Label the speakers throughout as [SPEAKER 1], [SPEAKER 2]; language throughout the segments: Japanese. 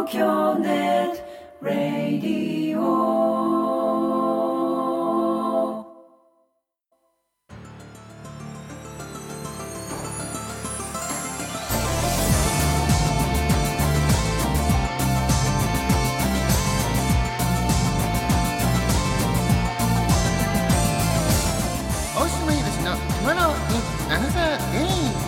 [SPEAKER 1] 京ネットラディオ。
[SPEAKER 2] 大島優の Tomorrow is Another Day。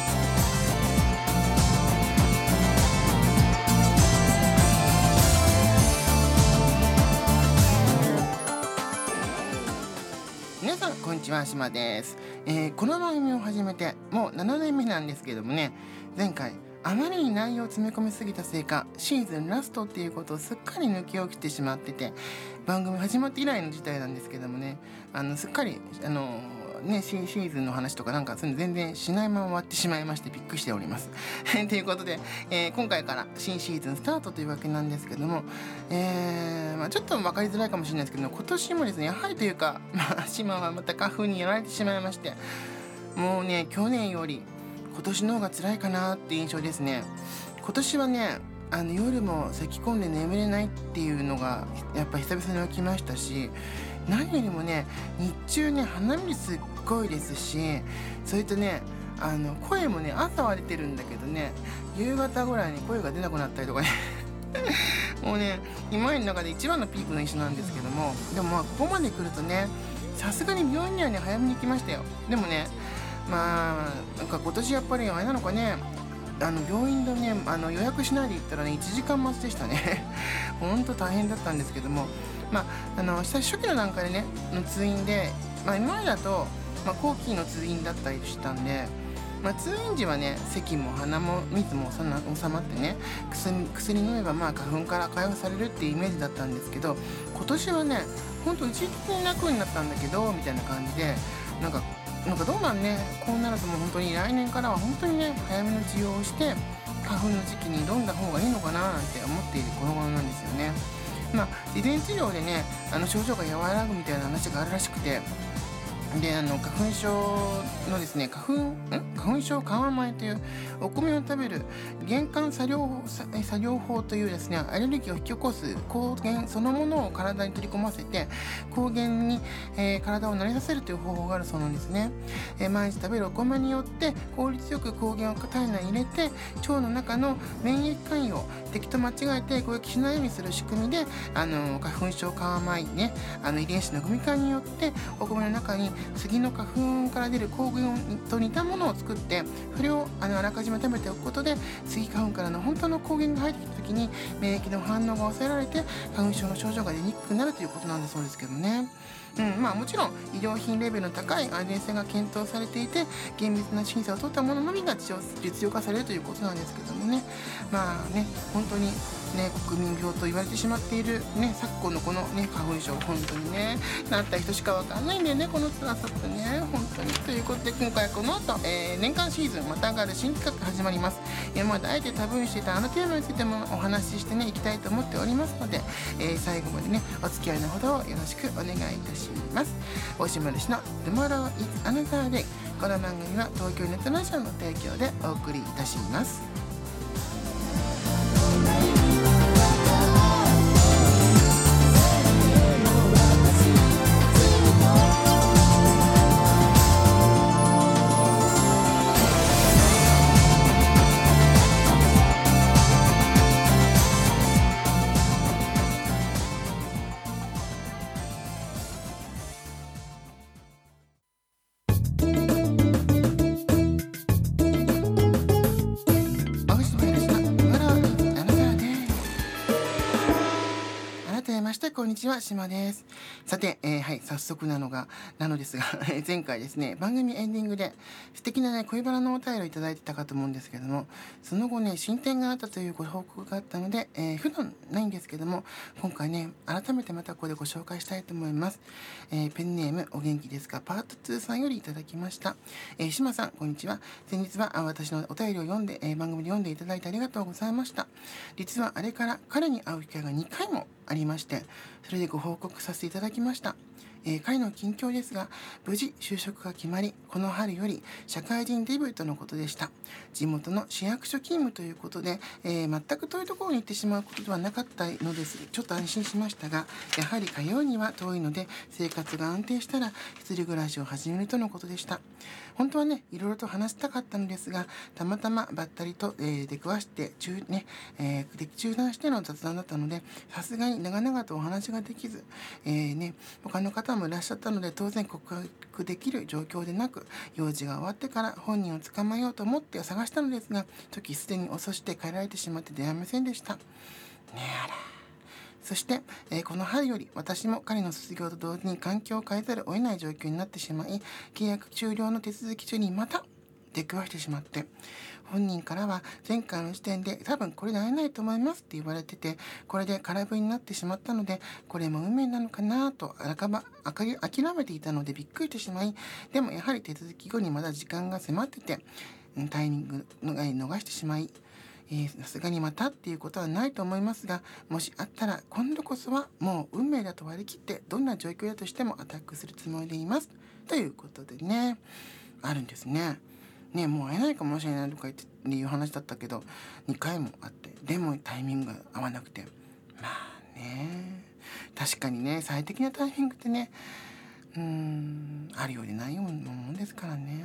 [SPEAKER 2] 皆さんこんにちは、島です。この番組を始めてもう7年目なんですけどもね、前回あまりに内容を詰め込みすぎたせいかシーズンラストっていうことをすっかり抜き起きてしまってて、番組始まって以来の事態なんですけどもね、すっかりシーズンの話とかなんかそういうの全然しないまま終わってしまいましてびっくりしておりますということで、今回から新シーズンスタートというわけなんですけども、ちょっと分かりづらいかもしれないですけども、今年もですねやはりというか、島はまた花粉にやられてしまいまして、もうね去年より今年の方が辛いかなって印象ですね。今年はね夜も咳き込んで眠れないっていうのがやっぱ久々に起きましたし、何よりもね日中ね鼻水すっごいですし、それとね声もね朝は出てるんだけどね夕方ぐらいに声が出なくなったりとかねもうね今までの中で一番のピークの印象なんですけども、でもここまで来るとねさすがに病院にはね早めに行きましたよ。でもねなんか今年やっぱりあれなのかね、病院でね予約しないで行ったらね1時間待ちでしたねほんと大変だったんですけども、初期の段階でね通院で、今までだと、後期の通院だったりしたんで、通院時はね咳も鼻も水も収まってね薬飲めば花粉から解放されるっていうイメージだったんですけど、今年はねほんと一時的に楽になったんだけどみたいな感じで、なんかどうなんね、こうなるともう本当に来年からは本当にね早めの治療をして花粉の時期に挑んだ方がいいのかななんて思っているこの頃なんですよね。遺伝治療でね症状が和らぐみたいな話があるらしくて、で花粉症のですね花粉症緩和米というお米を食べる原管作業法というですねアレルギーを引き起こす抗原そのものを体に取り込ませて抗原に、体を慣れさせるという方法があるそうなんですね。毎日食べるお米によって効率よく抗原を体内に入れて腸の中の免疫関与を敵と間違えて攻撃しないようにする仕組みで花粉症緩和米ね遺伝子の組み換えによってお米の中に杉の花粉から出る抗原と似たものを作って、それをあらかじめ食べておくことで杉花粉からの本当の抗原が入ってきた時に免疫の反応が抑えられて花粉症の症状が出にくくなるということなんだそうですけどね。もちろん医療品レベルの高い安全性が検討されていて厳密な審査を取ったもののみが実用化されるということなんですけどもね、本当にね国民病と言われてしまっているね昨今のこのね花粉症、本当にねなった人しかわかんないんだよねこの辛さってね本当に。ということで今回この後、年間シーズンまた上がる新企画始まります。今まであえてタブーにしていたテーマについてもお話ししてねいきたいと思っておりますので、最後までねお付き合いのほどをよろしくお願いいたします。大島由の Tomorrow is Another Day。 この番組は東京ネットラジオの提供でお送りいたします。こんにちは、島です。さて、早速なのですが前回ですね番組エンディングで素敵なね恋バナのお便りをいただいてたかと思うんですけども、その後ね進展があったというご報告があったので、普段ないんですけども今回ね改めてまたここでご紹介したいと思います。ペンネームお元気ですかパート2さんよりいただきました。島さんこんにちは。先日は私のお便りを読んで、番組で読んでいただいてありがとうございました。実はあれから彼に会う機会が2回もありまして、それでご報告させていただきました。 彼の近況ですが、無事就職が決まり、この春より社会人デビューとのことでした。地元の市役所勤務ということで、全く遠いところに行ってしまうことではなかったのです。ちょっと安心しましたが、やはり通うには遠いので、生活が安定したら一人暮らしを始めるとのことでした。本当はね、いろいろと話したかったのですが、たまたまばったりと、出くわして中断しての雑談だったので、さすがに長々とお話ができず、他の方もいらっしゃったので、当然告白できる状況でなく、用事が終わってから本人を捕まえようと思って探したのですが、時すでに遅して帰られてしまって出会えませんでした。そして、この春より私も彼の卒業と同時に環境を変えざるを得ない状況になってしまい、契約終了の手続き中にまた出くわしてしまって、本人からは前回の時点で多分これで会えないと思いますって言われてて、これで空振りになってしまったので、これも運命なのかなと諦めていたのでびっくりしてしまい、でもやはり手続き後にまだ時間が迫ってて、タイミング逃してしまい、さすがにまたっていうことはないと思いますが、もしあったら今度こそはもう運命だと割り切って、どんな状況だとしてもアタックするつもりでいますということでね、あるんですね。もう会えないかもしれないとか言っていう話だったけど、2回もあって、でもタイミングが合わなくて、確かにね、最適なタイミングってね、あるようでないようなもんですからね。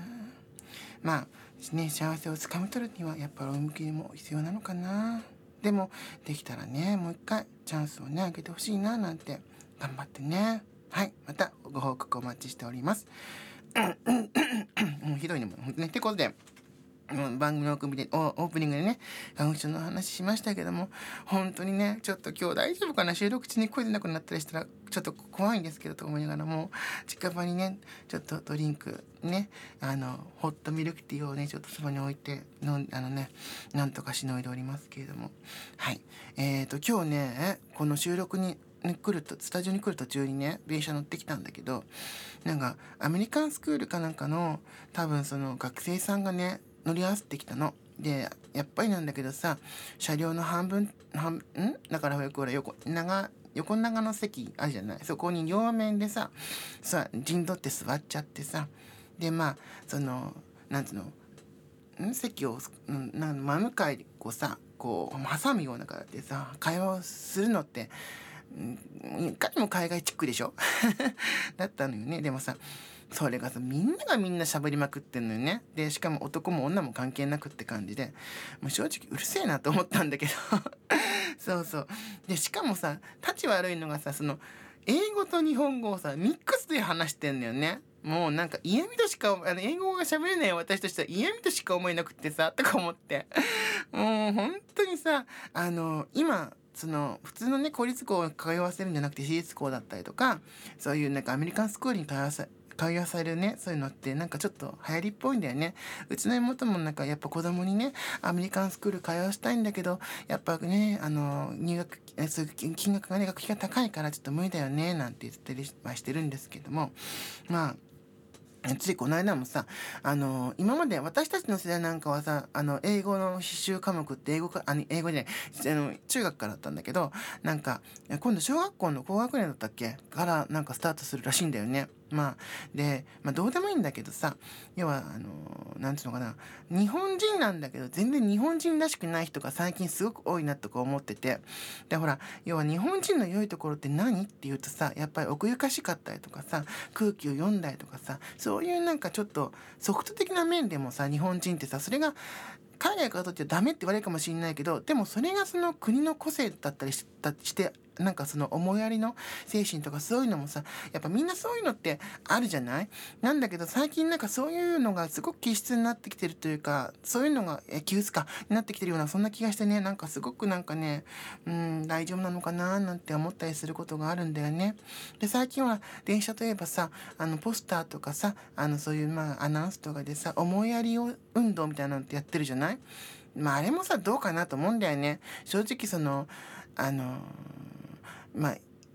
[SPEAKER 2] 幸せをつかみ取るにはやっぱり思い切りも必要なのかな。でもできたらね、もう一回チャンスをね、あげてほしいななんて頑張ってね。はい、またご報告お待ちしております。もうひどいね、もうね。ってことで、番組のオープニングでね、花粉症の話しましたけども、本当にね、ちょっと今日大丈夫かな、収録中に声出なくなったりしたらちょっと怖いんですけどと思いながらも、近場にねちょっとドリンクね、ホットミルクティーをねちょっとそばに置いてなんとかしのいでおりますけれども、はい、今日ねこの収録にスタジオに来る途中にね電車乗ってきたんだけど、なんかアメリカンスクールかなんかの多分その学生さんがね乗り合わせてきたので、やっぱりなんだけどさ、車両のだからよくほら横長の席あるじゃない、そこに両面でさ陣取って座っちゃってさ、でそのなんつうの席を真向かいでこう挟むような形でさ会話をするのっていかにも海外チックでしょだったのよね。でもさそれがさみんながみんな喋りまくってんのよね。でしかも男も女も関係なくって感じで、もう正直うるせえなと思ったんだけどそうでしかもさタチ悪いのがさ、その英語と日本語をさミックスで話してんのよね。もうなんか嫌味としか英語が喋れない私としては嫌味としか思えなくってさとか思ってもう本当にさ今その普通のね公立校を通わせるんじゃなくて私立校だったりとか、そういうなんかアメリカンスクールに通わされるね、そういうのってなんかちょっと流行りっぽいんだよね。うちの妹もなんかやっぱ子供にねアメリカンスクール通わしたいんだけど、やっぱね入学そういう金額がね学費が高いからちょっと無理だよねなんて言ってりはしてるんですけども、ついこの間もさ今まで私たちの世代なんかはさ英語の必修科目って英語で中学からだったんだけど、なんか今度小学校の高学年だったっけからなんかスタートするらしいんだよね。どうでもいいんだけどさ、要はなんつうのかな、日本人なんだけど全然日本人らしくない人が最近すごく多いなとか思ってて、でほら要は日本人の良いところって何っていうとさ、やっぱり奥ゆかしかったりとかさ、空気を読んだりとかさ、そういうなんかちょっとソフト的な面でもさ日本人ってさ、それが海外からとってはダメって言われるかもしれないけど、でもそれがその国の個性だったりしてなんかその思いやりの精神とかそういうのもさ、やっぱみんなそういうのってあるじゃない。なんだけど最近なんかそういうのがすごく気質になってきてるというか、そういうのが急須かになってきてるようなそんな気がしてね、なんかすごくなんかね大丈夫なのかななんて思ったりすることがあるんだよね。で最近は電車といえばさポスターとかさそういうアナウンスとかでさ思いやり運動みたいなのってやってるじゃない。あれもさどうかなと思うんだよね。正直その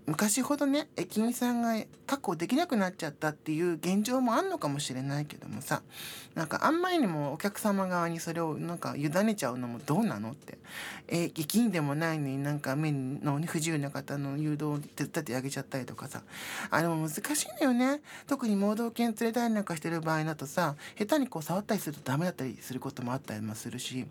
[SPEAKER 2] 昔ほどね駅員さんが確保できなくなっちゃったっていう現状もあんのかもしれないけどもさ、なんかあんまりにもお客様側にそれをなんか委ねちゃうのもどうなのって、駅員でもないのになんか目の不自由な方の誘導を手伝ってあげちゃったりとかさ、でも難しいんだよね。特に盲導犬連れたりなんかしてる場合だとさ、下手にこう触ったりするとダメだったりすることもあったりもするし、